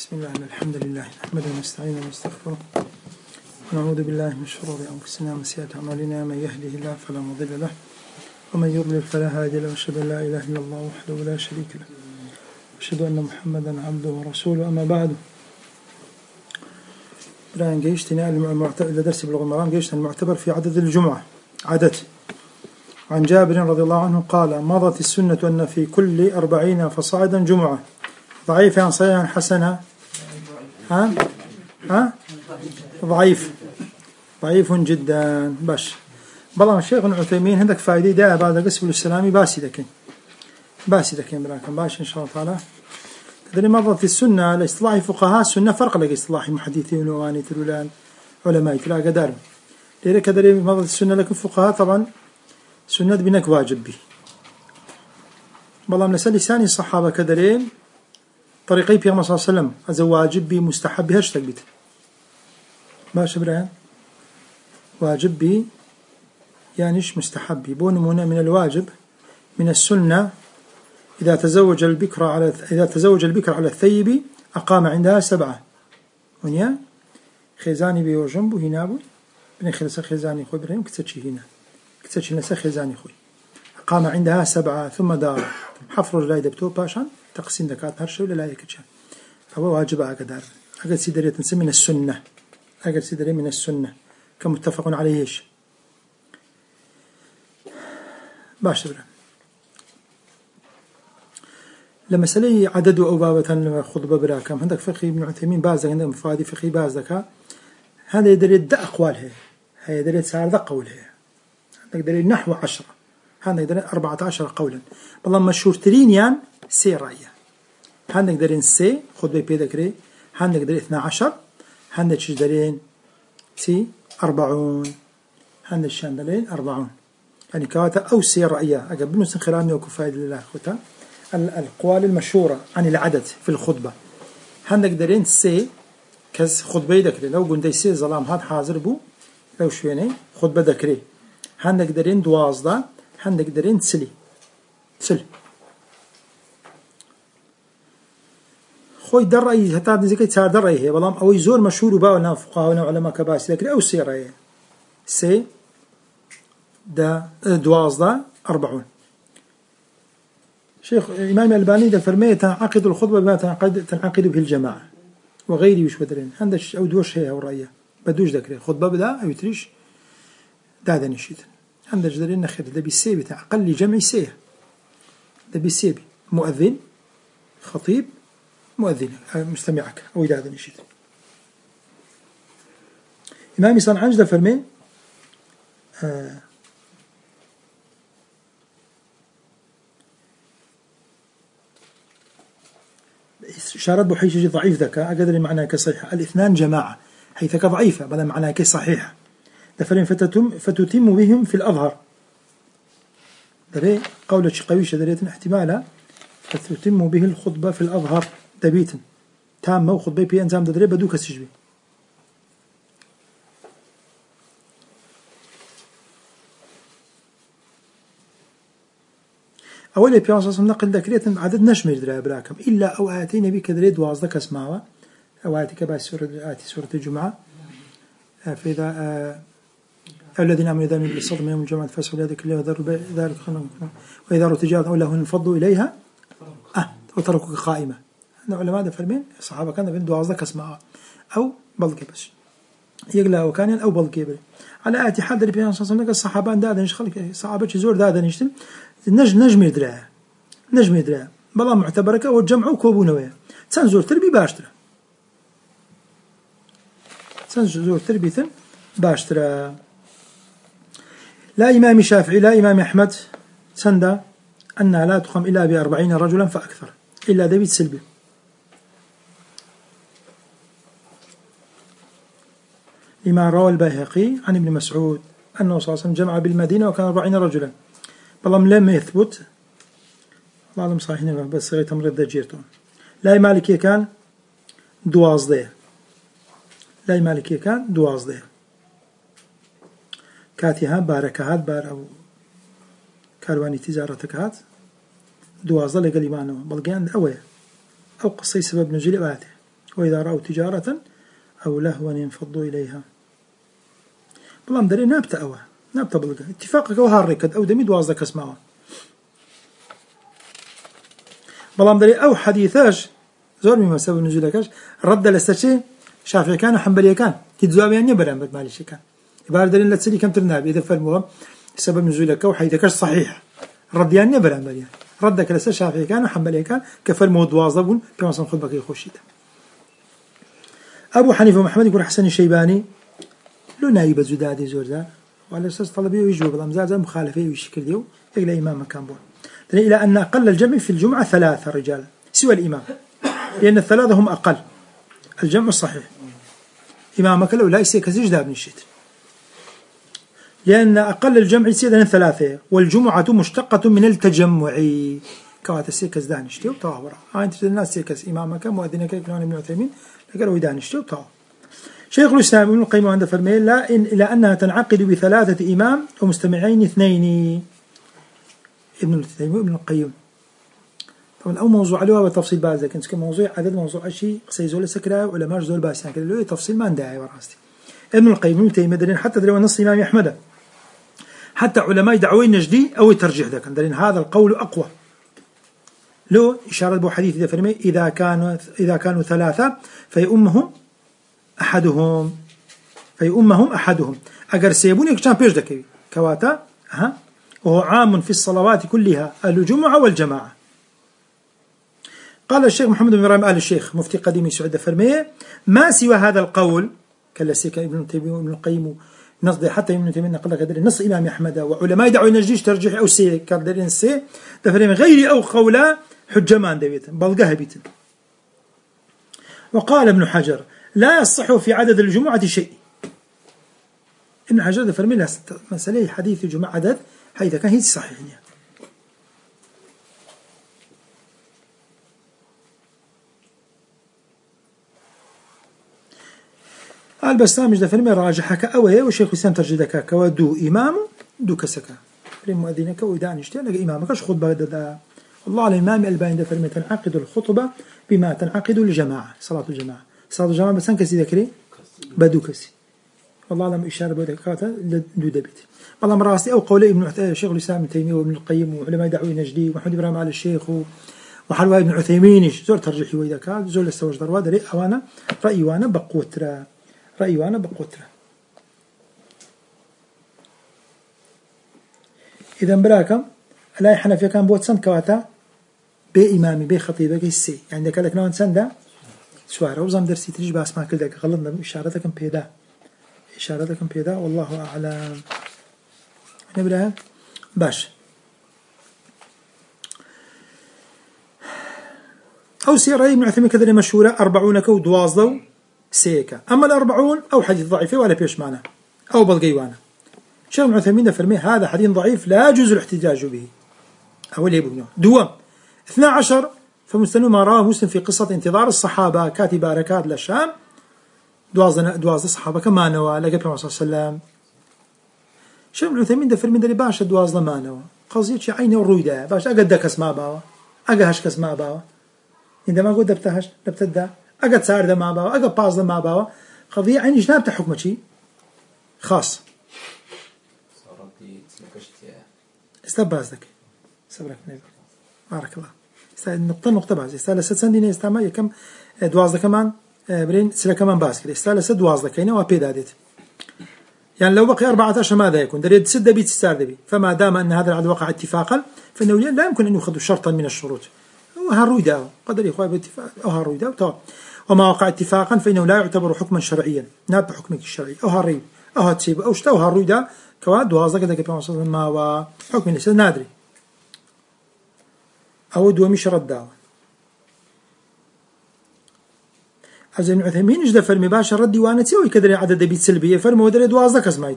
بسم الله الحمد لله نحمده ونستعينه ونستغفره ونعوذ بالله من شرور أنفسنا ومن سيئات أعمالنا من يهده الله فلا مضل له ومن يضلل فلا هادي له وأشهد أن لا إله إلا الله وحده لا شريك له وأشهد أن محمدا عبده ورسوله أما بعد الآن جيشتنا إلى درس بلوغ المرام جيشتنا المعتبر في عدد الجمعة عدد عن جابر رضي الله عنه قال مضت السنة أن في كل 40 فصاعدا جمعة ضعيف عن صحيح عن حسنة ضعيف جدا باش بلان الشيخ ابن عثيمين عندك فائدة داء بعد قسم السلامي باسي دكين براكم باش إن شاء الله تعالى كذلك مضت السنة لاصطلاح فقهاء السنة فرق لك اصطلاح محدثين وغاني تلولان علماء تلا قدار لذلك كذلك مضت السنة لكن فقهاء طبعا سنة بنك واجب به بلان لسان لساني الصحابة كذلك طريقي في الله صلى الله عليه وسلم هذا واجب بي مستحب بي هشتك بيت باش إبراهيم واجب بي يعنيش مستحب بي بونمونا من الواجب من السنة إذا تزوج البكر على الثيب أقام عندها 7 ونيا خيزاني بي وجنبه هنا بو بني خلص خيزاني خوي إبراهيم كتتشي نسا خيزاني خوي أقام عندها 7 ثم دار حفر رجلاي دبتو باشان تقسيم دكات هرشة ولا لا يكتشان هو واجب أقدر أقل سيدرية تنسى من السنة كمتفق عليهش باشر لما سلي عدد أو بابة خطبة براكم عندك فقه ابن عثيمين بازك عندك مفادي فقه بازك هذا يدري دا أقوالها هذا يدري سعر ذا قولها عندك دليل نحو 10 هذا يدري 14 قولا والله مشهور ترين يعني سي رأيه عندك دليل سي خطبة بيدكري عندك دليل 12 عندك دليل سي 40 عندك شان دليل 40 يعني كواتا أو سي رأيه أقبل نسن خلاني وكفايد لله أخوتا الأقوال المشهورة عن العدد في الخطبة عندك دليل سي كز خطبة دكري لو قلت سي ظلام هاد حاضر بو لو شويني خطبة دكري عندك دليل دوازده عندك دليل سل خوي درأي هتا نزكي تسار درأي هي والله أو يزور مشهور وباونا فقهاء وعلماء كباس لكن أو سيرة سي دا دوازده 40 شيخ الإمام الألباني ده فرمية تنعقد الخطبة بما تنعقد به الجماعة وغيره وش بدرين عندش أو دوش هي أو رأيه بدوش ذكره خطبة بدا أو يتريش دا نشيد عندش دليل نخير ده بالسي بتاع أقل جمع سيه ده بالسي مؤذن خطيب مؤذن مستمعك أو إذا هذا نشيد إمام صنعانج ده فرمي شارب بحيث ضعيف ذكاء أقدر معناه كصحيح الاثنان جماعة حيث كضعيفة بدل معناه كصحيحة ده فرمي فتتم بهم في الأظهر ده قولة شقويشة دريتنا احتمالا فتتم به الخطبة في الأظهر دبيتا تامة وخطبة بي أنزام دري بدوك السجبي أولا بي أنصاص نقل ذكرية عدد نشمر دري براكم إلا أو آتينا بك دري دوازدك اسمعوا أو آتيك باس سورة الجمعة فإذا الذين آمنوا إذا نودي للصلاة من يوم الجمعة فاسعوا إلى ذكر الله وذروا ذلك وإذا رأوا تجارة أو لهوا انفضوا إليها وتركوك قائمة العلماء فرمين الصحابة كانوا بين دوازدك اسمعوا أو بلقي بس يقلا وكان أو بلقي بل على آتي حال دري بيان صلى الله الصحابة دادا نشخلك صحابة زور دادا نشتم نجم يدرع بلا معتبرك والجمع وكوبونا ويا تنزور تربي باشترا تنزور تربية باشترا لا إمام شافعي لا إمام أحمد سندا أنها لا تقام إلا ب40 رجلا فأكثر إلا دبيت سلبي لما روى البيهقي عن ابن مسعود أنه صلى الله عليه وسلم جمع بالمدينة وكان 40 رجلا بلام لم يثبت الله صحيحين بس غير تمريض دجيرتون لا مالكي كان دوازده كاتها باركهات بار أو كارواني تجارتك هات دوازده لقل إيمانه بلقيان أوه أو قصي سبب نزول آياته وإذا رأوا تجارة أو لهوا انفضوا إليها. بلام دري نابت أوه نابت بلقى اتفاقك وهاركد أو دمي دوازدك اسمعوا. بلام دري أو حديثاش زور مما سبب نزولكاش رد لستشي شافعي كان وحنبلي كان تجوابي أن يبرم بدمالي شي كان يبقى دليل لا تسلي كم ترناب إذا فرموها سبب نزولك وحيثكش صحيح رد يعني يبرم بليا ردك لست شافعي كان وحنبلي كان كفرمو دوازدون كما صنخذ بقي خوشيته. أبو حنيفة ومحمد يقول حسن الشيباني لو نايب زدادي زوردا وعلى أساس طلبيه ويجوب الأمزاز مخالفة ويشكل ديو يقل إمام مكان بون إلى أن أقل الجمع في الجمعة 3 رجال سوى الإمام لأن الثلاثة هم أقل الجمع الصحيح إمامك لو لا يسيك زجدا بن الشتر لأن أقل الجمع سيدنا 3 والجمعة مشتقة من التجمع كوات السيكس دانشتي وطاورا أنت الناس سيكس إمامك مؤذنك كلام ابن عثيمين قالوا دانشتي وطاورا. شيخ الإسلام ابن القيم عند فرمي لا إلى أنها تنعقد ب3 إمام ومستمعين 2 ابن القيم. طبعا أو موضوع له بتفصيل بعض لكن كموضوع عدد موضوع شيء سيزول سكرة ولا ما زول باس يعني له تفصيل ما نداعي وراستي. ابن القيم ابن تيمية دلين حتى دروا نص الإمام أحمد حتى علماء دعوي النجدي أو الترجيح ذاك دلين هذا القول أقوى. له إشارة بو حديث إذا فرمي إذا كانوا 3 فيؤمهم أحدهم أجر سيبون يكشان بيش ذكي كواتا وهو عام في الصلوات كلها الجمعة والجماعة. قال الشيخ محمد بن إبراهيم آل الشيخ مفتي قديم سعود فرمية ما سوى هذا القول كالسيك ابن تيمية وابن القيم نصدي حتى ابن تيمية نقل لك نص إمام أحمد وعلماء دعوا النجديش ترجيح أو سي كالدرين سي تفرمي غير أو قولا حجمان دبيت بلقاه بيت. وقال ابن حجر لا يصح في عدد الجمعة شيء. ابن حجر فرمي لا مسألة حديث الجمعة عدد هيدا كان هي صحيح يعني. البسامج ده فرمي راجحك أوه وشيخ الإسلام ترجدك كودو إمام دو كسكا لمؤذنك وإذا نشتغل لك إمامك خطبة ده والله على الإمام الباني ده فرمي تنعقد الخطبة بما تنعقد الجماعة صلاة الجماعة بس كسي ذكري بدو كسي والله لم إشارة بودكاتا لدو دبيت والله مراسي أو قول ابن شيخ الإسلام ابن تيمية وابن القيم وعلماء دعوة النجدي ومحمد إبراهيم آل الشيخ وحلوى ابن عثيمين زور ترجيحي وإذا كان زور لستوج دروا دري أوانا رأي وانا بقوترا إذا براكم لا حنفية كان بوتسن كواتا بإمامي بخطيبك السي يعني ذاك لك نوع سندا سوارة وزم درسي تريج باس ما كل ذاك غلطنا إشارتكم بيدا والله أعلم. نبدأ باش أو سير ابن عثيمين كذا مشهورة 40 كود واصلوا سيكا أما 40 أو حديث ضعيف ولا بيش معنا أو بلقيوانا. شيخ ابن عثيمين فرمي هذا حديث ضعيف لا يجوز الاحتجاج به أو اللي يبغونه دوام 12 فمستنو ما راه مسلم في قصة انتظار الصحابة كاتب ركات للشام دواز الصحابة كما نوى لقى النبي صلى الله عليه وسلم. شيخ ابن عثيمين ده فرمي دري باش دواز ما نوى قضية شي عيني والرويدة باش أقدك اسمع باوا أقهش كسمع باوا عندما قلت دبتهش دبتدا أقد سار ده ما باوا أقد باز ده ما باوا قضية عيني جناب تحكم شيء خاص استبازك صبرك نبي بارك الله نقطة باز استال ست سندين استعمال كم دوازده كمان برين سلا كمان باز كده استال ست دوازده كينه وبيدادت يعني لو بقي 14 ماذا يكون دريد 6 بيت ستار دبي فما دام أن هذا العدد وقع اتفاقا فإنه لا يمكن أن يأخذ شرطا من الشروط وهالرويدا قدر يخوي باتفاق أو هالرويدا طبعا وما وقع اتفاقا فإنه لا يعتبر حكما شرعيا ناب حكمك الشرعي أو هالريب أو هاتسيب أو شتا وهالرويدا كوا دوازده كده كمان ما هو حكم ليس نادري أو دوامي شرط دعوة. أجل ابن عثيمين إجدا فرمي باشا رد ديوانتي ويكدري عدد بيت سلبية فرمي ودري دوازده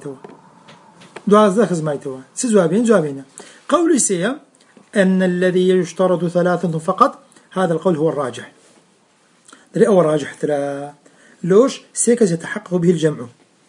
كزمايتوا سيزوابين قولي سيا أن الذي يشترط 3 فقط هذا القول هو الراجح دري أول راجح ترى لوش سيكز يتحقق به الجمع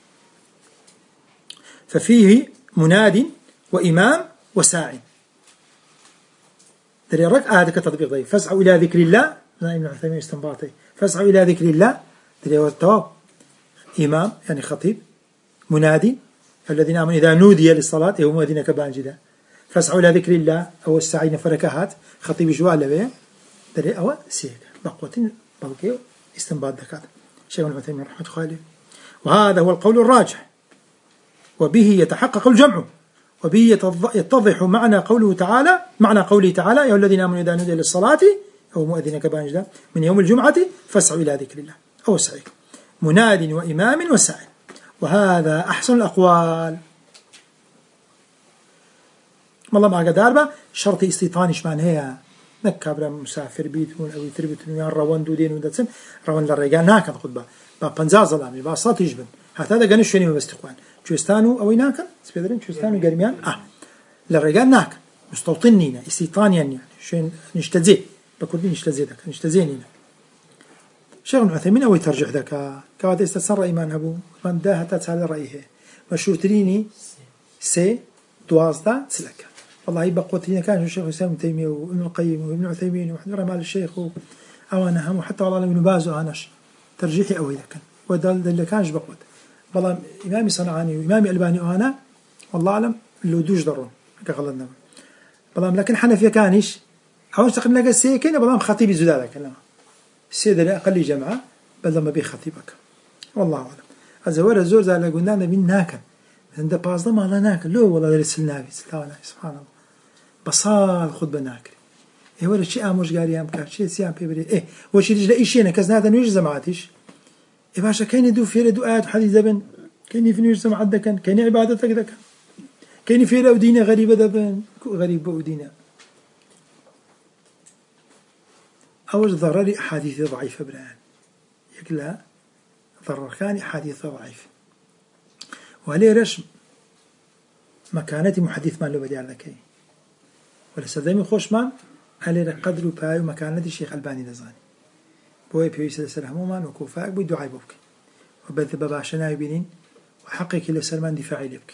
ففيه مناد وإمام وساعي دري رك هذا كتطبيق ضعيف فاسعوا إلى ذكر الله ابن عثيمين استنباطي فاسعوا إلى ذكر الله دري والتواب إمام يعني خطيب منادي الذين آمنوا إذا نودي للصلاة هم مؤذن كبانجدا فاسعوا إلى ذكر الله أو السعين فركهات خطيب جوال به دري أو سيك بقوة بلقي استنباط ذكاء شيخ ابن عثيمين رحمة الله عليه. وهذا هو القول الراجح وبه يتحقق الجمع وبه يتضح معنى قوله تعالى يا أيها الذين آمنوا إذا نودي للصلاة أو مؤذن كبانجدا من يوم الجمعة فاسعوا إلى ذكر الله أو سعي مناد وإمام وسعي. وهذا أحسن الأقوال. والله ما قدر با شرط استيطانش من هي نكابر مسافر بيتون أو يتربتون يا روان دودين ودتسن روان للرجال ناكن خطبة با بنزاز الأمي با صوت يجبن هذا جنش شنو بستقوان شوستانو أو ناكن سبيدرين شوستانو جرميان للرجال ناكن مستوطنين استيطانيا يعني شين نشتزي بكردين نشتزينينا شيخ ابن عثيمين أو يترجح ذاك كاد استسر إيمان أبو من ده تسأل رأيه مشهور تريني سي دوازدا سلك والله بقوتين كان الشيخ الإسلام ابن تيمية وابن القيم وابن عثيمين وحضر مال الشيخ أوانا هم وحتى والله ابن باز وأناش ترجيحي أو إذا كان وده اللي كانش بقوت والله إمامي صنعاني وإمامي ألباني وأنا والله أعلم اللي دوش ضرون كغلطنا والله لكن حنفية كانش أول تقريبا لقى سيكين والله خطيب زدالة كلامه السيد اللي أقل جماعة بدل ما بيخطيبك والله أعلم الزوار الزور زي اللي قلنا نبين ناكل عند بعضنا ما لا ناكل لو والله درس النبي سبحان الله بصال خطبة ناكل إيه ولا شيء أموش قاري أم كار شيء سيام بيبري إيه وش يرجع إيش هنا كذا هذا نيجي زمعاتيش إيه باشا كين يدو في ردو آيات حديث ذبن كين في نيجي زمعات ذكن كين عبادتك ذكن كين في ردو دينا غريبة ذبن غريب بودينا أول ضرر أحاديث ضعيفة بران يقلا ضرر كان أحاديث ضعيفة وعليه رسم مكانتي محدث من لو بدي على كي ولا سلمي خوش من عليه قدر باي ومكانتي الشيخ الباني لزاني بوي بيوسد سلام من وكوفاء بدعاء بوك وبذ بباشنا يبينين وحقك لسلمان دفاعي لبك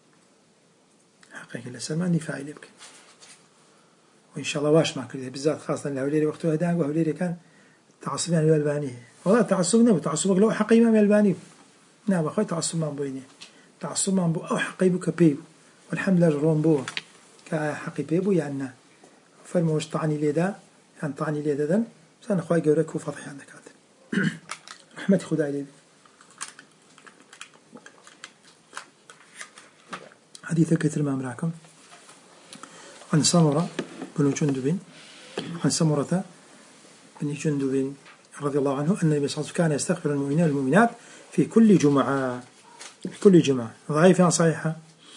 حقك لسلمان دفاعي لبك وإن شاء الله واش ما كذا بالذات خاصة لهوليري وقته هداك وهوليري كان تعصبين على الألباني والله تعصبنا وتعصبك لو حق إمام الألباني نعم أخوي تعصب ما بويني تعصب ما بو أو حقي بو كبيب والحمد لله جرون بو كحقي بيبو يعني فرموش طعني ليدا يعني طعني ليدا ذن سأنا أخوي جورك وفضحي عندك هذا رحمتي خداي لي حديث كثير ما أمراكم عن سمرة بن جندب عن سمرة بن جندب رضي الله عنه أن النبي صلى الله عليه وسلم كان يستغفر المؤمنين والمؤمنات في كل جمعة ضعيفة صحيحة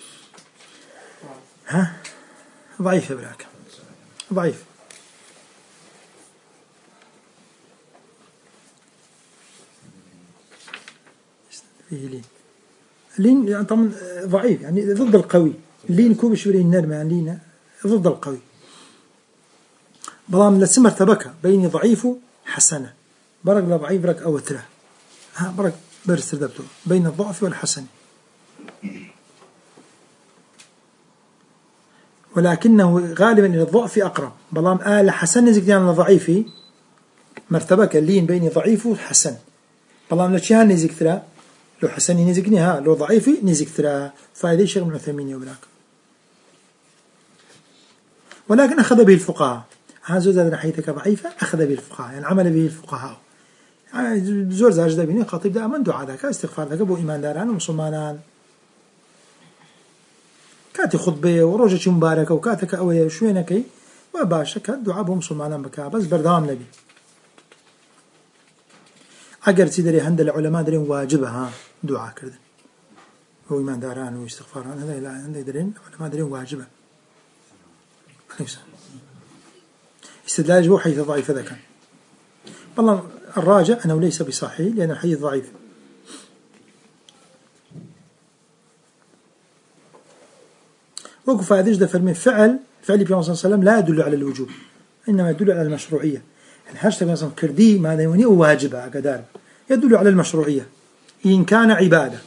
ها ضعيفة براك ضعيف فيه لين يعني طبعا ضعيف يعني ضد القوي لين كوب شورين نرمى لين ضد القوي بلام لسمر تبكى بين ضعيف حسنة برق لضعيف برك أو ترى ها برك برس ردبته بين الضعف والحسن ولكنه غالبا إلى الضعف أقرب بلام آل حسن نزك ديان الضعيف مرتبة اللين بين ضعيف وحسن بلام لشيها نزك ترى لو حسن نزكني ها لو ضعيف نزك ترى فائدة شيخ ابن عثيمين يولاك ولكن أخذ به الفقهاء هذا زاد ناحيتك ضعيفة أخذ به الفقهاء يعني عمل به الفقهاء يعني زور زاج دبيني خطيب ده من دعاء ذاك استغفار ذاك أبو إيمان داران ومسلمان كاتي خطبة ورجة مباركة وكاتك أوي شوينكي وباشا كات دعاء أبو مسلمان بكا بس بردام نبي أجر تدري عند العلماء درين واجبها دعاء كذا هو إيمان داران واستغفار هذا لا عند درين العلماء درين واجبه استدلاج بو حيث ضعيف ذاك والله الراجع أنه ليس بصحيح لأن الحديث ضعيف وقف هذا يجد فرمي فعل النبي صلى الله عليه وسلم لا يدل على الوجوب إنما يدل على المشروعية يعني حاجة مثلا كردي ما يوني واجبة قدار يدل على المشروعية إن كان عبادة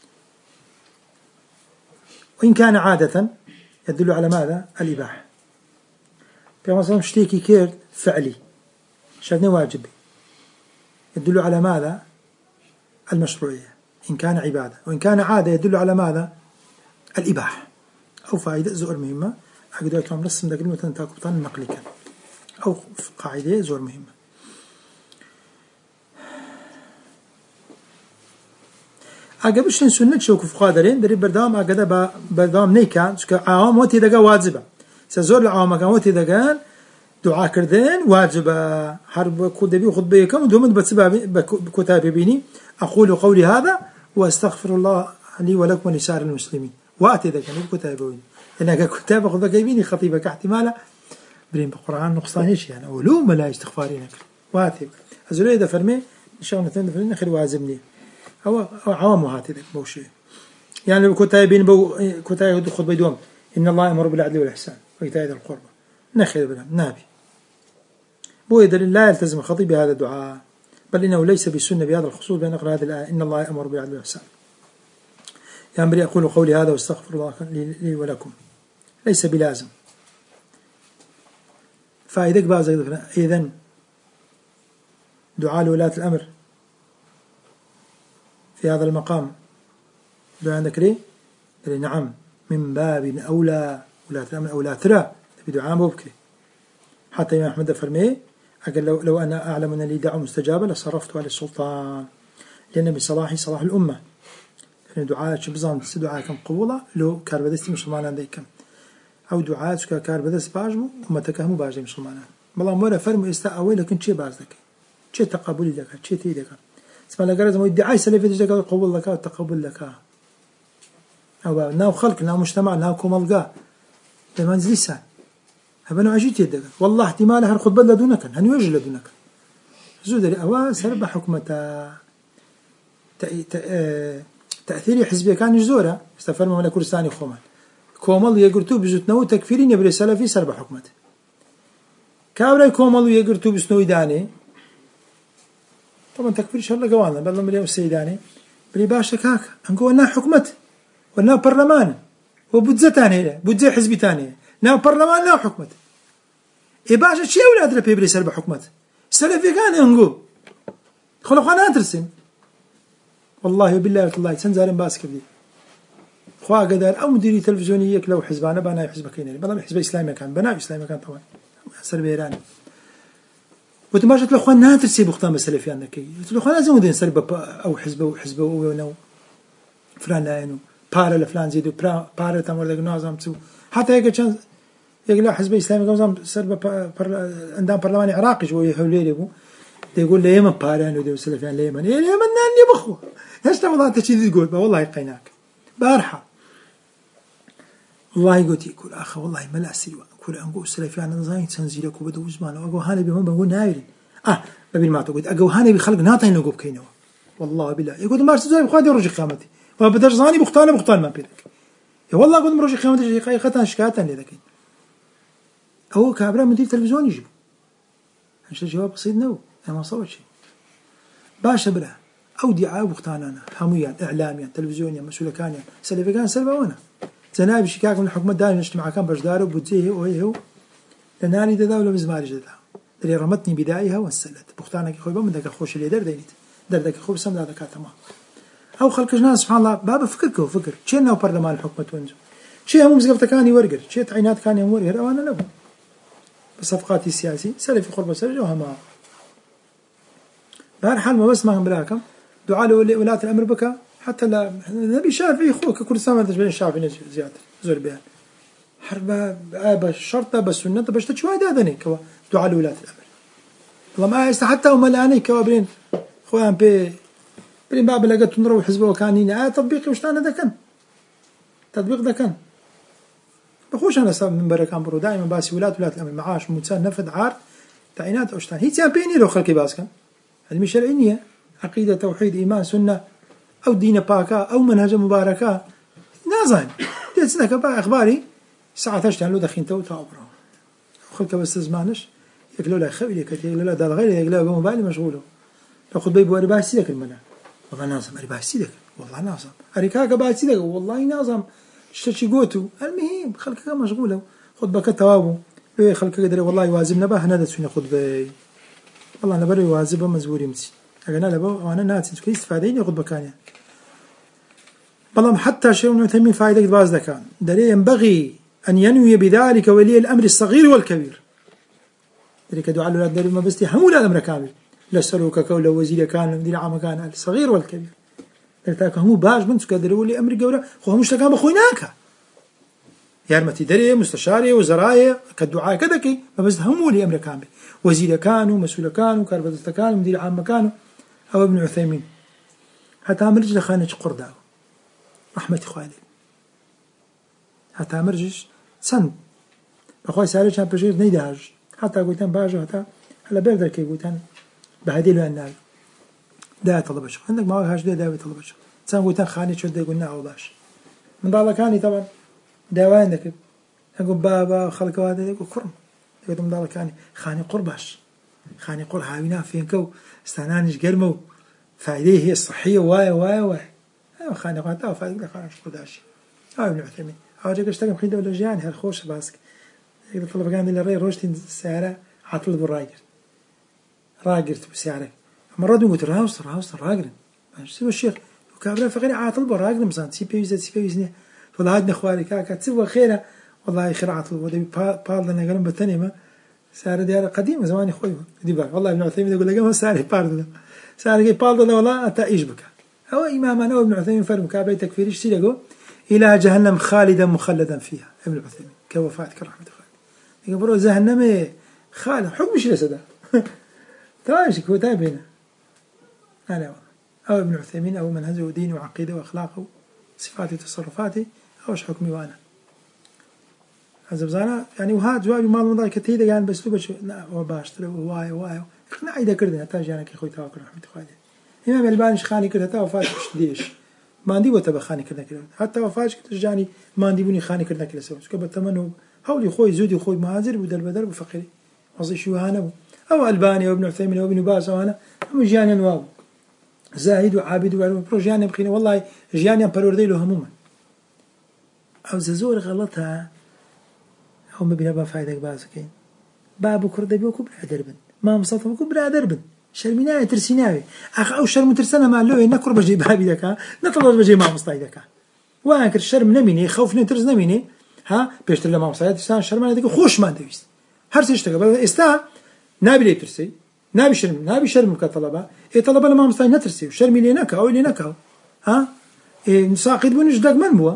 وإن كان عادة يدل على ماذا؟ الإباحة في مثلا اشتيكي كير فعلي شرني واجبي يدل على ماذا؟ المشروعية إن كان عبادة، وإن كان عادة يدل على ماذا؟ الإباحة. أو فائدة زور مهمة أقدر أتوم رسم ده كلمة تاكبتان النقل كان أو قاعدة زور مهمة. أقبلش سنة شوك في قادرين دري بردام أقدر بردام نيكان عوام وتي دقا واجبة سزور العوام كان وتي دقان دعاء كردين واجبة حرب كودبي وخطبة كم دومت بتسبب بكتاب بيني أقول قولي هذا وأستغفر الله لي ولكم ولسائر المسلمين وأتي دقان بكتاب بيني لأن كتاب خطبة جايبيني خطيبة كاحتمالة برين بالقرآن نقصانيش يعني أولوم لا استغفارينك وأتي أزولي ده فرمي إن شاء الله نتمنى فرمي خير واجبني أو عوام هاتي ذاك بوشي يعني الكتابين كتاب خطبة دوم إن الله يأمر بالعدل والإحسان وإيتاء ذي القربى نخير بلا نابي بو دليل لا يلتزم الخطيب بهذا الدعاء بل إنه ليس بالسنة بهذا الخصوص بأن نقرأ هذه الآية إن الله يأمر بالعدل والإحسان ينبغي أقول قولي هذا واستغفر الله لي ولكم ليس بلازم. فائدك بعض إذن دعاء لولاة الأمر في هذا المقام دعاء عندك ليه؟ نعم من باب أولى ولاة الأمر أولى ترى بدعاء مبكري حتى إمام أحمد فرمي أقول لو أنا أعلم أن لي دعوة مستجابة لصرفت على السلطان لأن بصلاحي صلاح الأمة يعني دعاء شبزان دعاء كم قبولة لو كاربدستي مسلمان عندكم أو دعاء كاربدست باجمو ومتكهمو باجي مسلمان والله مرة فرمي استأوي لكن شيء بازدك شيء تقبلي لك شيء تيدك اسمع لقرأت ما يدعي سلفي تجدك قبول لك وتقبل لك أو ناو خلق ناو مجتمع ناو كومالقا بمنزل لسان هبنا عجيت يدك والله احتمال هالخطبة لدونك هنوجه لدونك زود أوا سرب حكمة تأثير حزبي كان يزورها استفرم من كردستاني خومن كومال يقرتو بزوتنو تكفيرين يبري سلفي سرب حكمته كابرا كومال يقرتو بسنو داني طبعا تكفير شر لقوانا بالله مريم السيداني بري باشا كاك انقو نا حكمته ونا برلمان وبوتزا تاني بوتزا حزبي تاني نا برلمان نا حكمته إيه باشا شيء ولا أدري بيبري سرب حكمته سلفي كان انقو خلوا خانا ترسم والله بالله والله تنزارين باسك بدي خوا قدر أو مديري تلفزيونية لو حزبانا بنا حزبكين بالله حزب إسلامي كان بنا إسلامي كان طبعا سرب إيراني وتماشى تلو خوا ناترسي بختام السلفي عندك تلو خوا لازم ودين سرب أو حزبه ونو فلان لانو بارا لفلان زيدو بارا تمر لك نازم تسو حتى هيك كان يقول حزب إسلامي كان سرب عندهم برلمان عراقي شوية حولي يقول يقول لي يمن بارا ودو سلفيان لي يمن يمن ناني بخو ايش تبغى تشيل تقول والله يقيناك بارحة والله قلت يقول أخ والله ما لا سيوا كل أنقول سلفيان نزاين تنزيلك وبدو زمان وأقول هاني بهم بقول نايرين ببين ما تقول أقول هاني بخلق ناطين لقوب كينوا والله بالله يقول ما أرسل بخادي رجع قامتي وبدر زاني بختال ما بينك يا والله قلت مرجع قامتي شيء ختان شكاتا لذاك هو كابرا مدير تلفزيون يجيب هالشيء جواب بسيط نو ما صوت شيء باش برا أو دعاء بختاننا حمويا إعلاميا تلفزيونيا مسؤول كانيا سلفي كان سلفا وانا زنابي شكاك من الحكومة دائما اجتماع كان بجداره وبتزيه وهيه لأنني ذا ولا بزماري جدا اللي رمتني بدايها وانسلت بختانك خوي بمن ذاك خوش اللي دردك خوي سم ذاك تمام أو خلق جناس سبحان الله باب فكر شينا وبرلمان الحكومة وينزو شيء هم مزقفت كاني ورقر شيء تعينات كاني ورقر أو أنا نبو بصفقاتي السياسي سلفي قرب سلفي وهما بهالحال ما بس ما هم بلاكم دعاء لولاة الأمر بك حتى لا نبي شافعي أخوك كل سنة تجبين الشافعي زيادة زور بيان حرب بالشرطة بالسنة باش تشوي هذا كوا دعاء لولاة الأمر والله ما حتى هم الآن كوابرين خوان برين باب لقيت نروح حزبه وكانين تطبيقي وش أنا ذا كان تطبيق ذا كان بخوش أنا سبب من بركان برو دائما باسي ولاة الأمر معاش متسان نفذ عار تعينات أوشتان هي تيان بيني لو خلقي باسكن علمي شرعية عقيدة توحيد إيمان سنة أو دين باكا أو منهج مباركة نازل تسلك بقى أخباري ساعة تشتغل لو دخين تو تعبره خلك بس زمانش يقولوا لا خوي لك يقولوا لا ده غير يقولوا بموبايل مشغوله تأخذ بيبو أربع سيدك المنع والله نازم أربع سيدك والله نازم أريكاك بعد سيدك والله نازم اشتري قوتو المهم خلك مشغوله خذ بك توابو خلك قدر والله يوازمنا به هذا سوينا خذ بي والله أنا بري واجبه مزبوري متي أنا لبوا وأنا ناتج كي استفادين ياخذ بكانيا بلام حتى شيء من ثمين فائدة باز ذكان دليل ينبغي أن ينوي بذلك ولي الأمر الصغير والكبير ذلك دعاء له دليل ما بستي حمول الأمر كامل لا سلوك كولا وزير كان مدير عام كان الصغير والكبير ذلك هم باش بنت كدليل ولي أمر جورا هو مش تكام خويناك يارمتي دري مستشاري وزرايا كالدعاء كذا كي ما بس هم ولي أمر كامل وزير كانوا مسؤول كانوا كاربدة كانوا مدير عام كانوا أو ابن عثيمين حتى مرجع خانة قرداو رحمة خوالي حتى مرجش سند بخوي ساري كان بجير نيداج حتى قلتن باجو حتى هلا بيقدر كي قلتن بهدي له النار دا طلب شغل عندك ما هاش دا طلب شغل سان قلتن خاني شو دا قلنا او باش من ضل كاني طبعا داوا عندك اقول بابا خلق هذا يقول كرم قلت من ضل كاني خاني قرباش خاني قر هاوينا فين كو استنانش قرمو فائديه هي الصحيه واي خاني قاطع فائده خاني قداش ابن عثيمين حاجه اشتغل خيده ولا جاني هالخوش باسك إذا طلب كان اللي رأي روشتين سعره عطل راجر بسعره مرة دون قلت راوس راجر سيب الشيخ وكابرا فقري عطل براجر مثلا سي بيوزني والله هاد نخواري كاكا تسوى خيره والله خير عطل ودي بارد أنا قالوا بتاني ما سعره ديار قديم زمان خوي دي بقى والله ابن عثيمين يقول لك ما سعره بارد سعره بارد والله أتا إيش بك هو إمامنا وابن عثيمين فرم كابرا تكفيريش سيلقوا إلى جهنم خالدا مخلدا فيها ابن عثيمين كوفاتك رحمة الله يقولوا جهنم خالد حكم مش لسه ده تايش هو تابعنا أنا أو ابن عثيمين أو منهجه ودينه وعقيده وأخلاقه صفاته وتصرفاته أوش حكمي وأنا هذا بزانا يعني وهذا جوابي مال مضاي كتير يعني بس لو بشو لا وباشتري واي إحنا عيدا كردنا تاج أنا كي تاوكل رحمة الله عليه إمام البانش خاني كده تا وفاش ديش ما عندي وتبع خاني كده حتى وفاش كتجاني ما عندي بني خاني كده كده سوى كبر تمنه هولي خوي زودي خوي مهاجر بدل بفقري أصي شو هانا أو ألباني أو ابن عثيمين أو ابن باز أو أنا هم جاني نواب زاهد وعابد وعلم بروجاني بخينا والله جاني بروردي له هموما أو ززور غلطها أو ما بينا بفايدك بازكين بابو كرد بيوكو بلا دربن ما مصطفى بيوكو بلا دربن شرمناي ترسيناوي أخ أو شرم ترسنا مع اللوي نكر بجي بابي دكا نطلب بجي ما مصطفى دكا وانكر الشرم نميني خوفني ترس نميني ها بيشتر لما مصطفى تستان شرم دكا خوش ما دويست هر سيشتغل بل استا نابي لي ترسي نابي شرم كطلبة طلبة لما مصطفى نترسي وشرمي لي نكا أو لي نكا ها نساقد بنش دق من بوا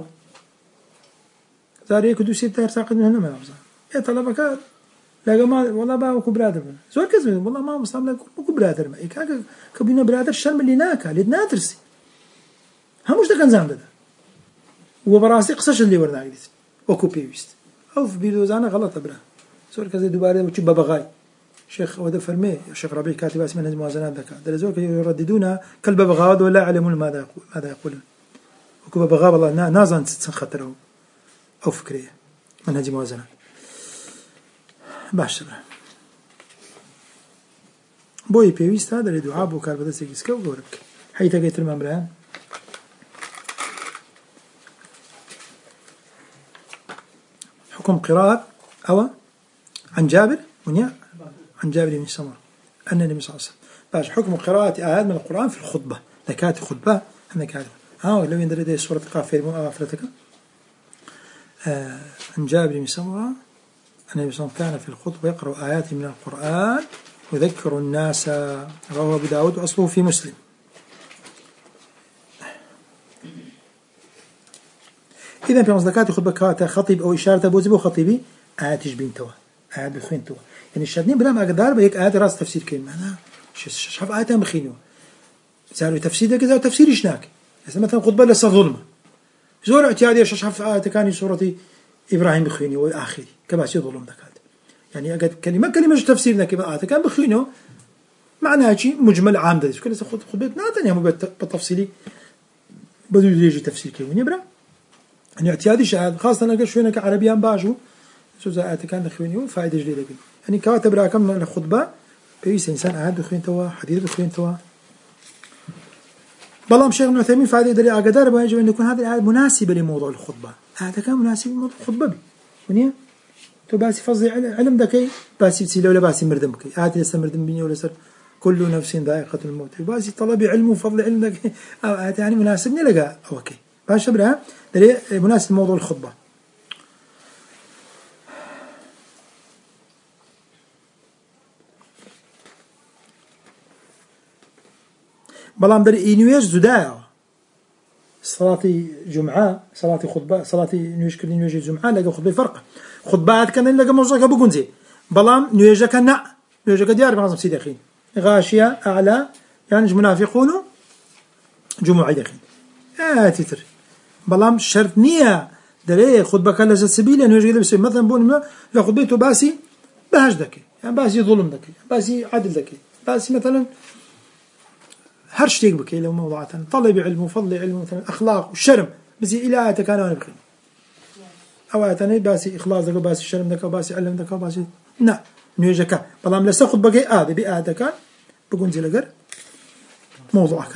زاري كدو سير ساقد من هنا ما أبصر طلبة كا لا جماعة والله بقى كبرادر زور كذا والله ما مصطفى لا كبرادر ما إيكا كبينا برادر شرم اللي ناكا اللي ناترسي هموش ده كان زان ده وبراسي قصش اللي ورنا عيدت وكوبيست أو في بيدوزانا غلط برا زور كذا دوباره وشي ببغاي شيخ وده فرمي الشيخ ربيع كاتب اسمه نجم موازنات ذكاء ده زور يرددون كالببغاء ولا يعلمون ماذا يقولون وكببغاء والله نازن تسخطره أو فكرية منهج موازنات باش برا بوي بيويست هذا اللي دعاء بو كار بدس يسكو غورك حيت جيت الممران حكم قراءة أو عن جابر عن جابر بن سمرة أن النبي صلى الله عليه وسلم باش حكم قراءة آيات من القرآن في الخطبة لكات خطبة أنك عارف لو يندر دي سورة القاف في مؤافرتك عن جابر بن سمرة أن النبي صلى الله عليه وسلم كان في الخطبة يقرأ آيات من القرآن يذكر الناس رواه أبو داود وأصله في مسلم. إذا في مصدقات خطبة كاتا خطيب أو إشارة بوزب وخطيبي آيات يشبين توا آيات بخين توا يعني الشدنين بلا ما أقدر بهيك آيات راس تفسير كلمة أنا شحب آيات بخينه سألوا تفسير كذا وتفسير إشناك مثلا خطبة لسه ظلمة زور اعتيادي شحب آيات كان سورة إبراهيم بخيني وآخري كما سي ظلم ذكات يعني أقد كلمة تفسيرنا كما آيات كان بخينه معناها شيء مجمل عام ده كل خطبة ناتني هم بالتفصيلي بدو يجي تفسير كلمة يبرأ يعني اعتيادي شاهد خاصة أنا قل شوينك عربيان باجو سوزاءات كان نخويني وفائدة جديدة قل يعني كاتب راكم الخطبة بيس إنسان عاد بخوين توا حديث بخوين توا بلام شيخ ابن عثيمين فائدة دليل أقدر بيجب أن يكون هذه الآية مناسبة لموضوع الخطبة هذا كان مناسب لموضوع الخطبة بي ونيا تو باسي فضي علم ذكي باسي تسيله ولا باسي مردم بكي آية لسه مردم بيني ولا سر كل نفس ذائقة الموت باسي طلب علم وفضل علمك يعني مناسبني لقى أوكي باش برا دري مناسب موضوع الخطبة بلام دري إنويج زدايا صلاة جمعة صلاة خطبة صلاة نيوش كل نيوج جمعة لقى خطبة فرق خطبات كان لقى موضوع كبقون زي بلام نيوجا كان نيوجا ديار بعض سيد أخي غاشية أعلى يعني منافقون جمعة أخي تتر بلام شرط نية دري خطبة كان لجت سبيل نيوجا كذا بسيب مثلا بون لا خطبته باسي بهج ذكي يعني باسي ظلم ذكي باسي عدل ذكي باسي مثلا هرش تيك بكي لو موضوعات طلب علم وفضل علم مثلا أخلاق والشرم بس إلى آيات كانوا نبخي أو آياتني باسي إخلاص ذكي باسي الشرم ذكي باسي علم ذكي باسي نا نيوجك بلام لسه خطبة كي آذي بآياتك بقول زي لقر موضوعك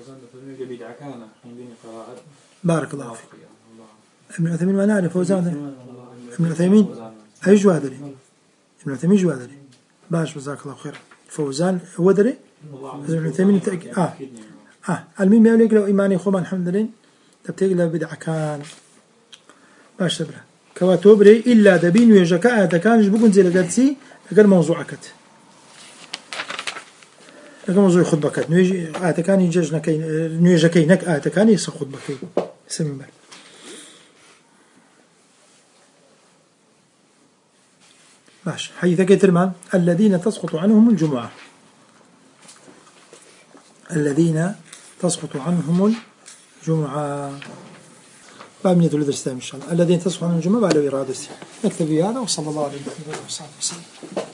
بارك الله فيك ابن عثيمين ما نعرف فوزان ابن عثيمين أي جوادري ابن عثيمين جوادري باش جزاك الله خير فوزان هو دري ابن عثيمين المهم يقول لك لو إيماني خوما الحمد لله تبتقي له بدع كان باش تبره كواتوبري إلا دبين ويجك آتكان جبكون زي لقرسي لقر موضوعك لقر موضوع خطبك نيجي آتكان يججنا كي نيجي كينك آتكان يصير خطبك سمي بال باش حيث كترمان الذين تسقط عنهم الجمعة الذين تسقط عنهم الجمعة بأمنية الدرس إن شاء الله الذين تسقط عنهم الجمعة بعد إرادة نكتفي هذا وصلى الله عليه وسلم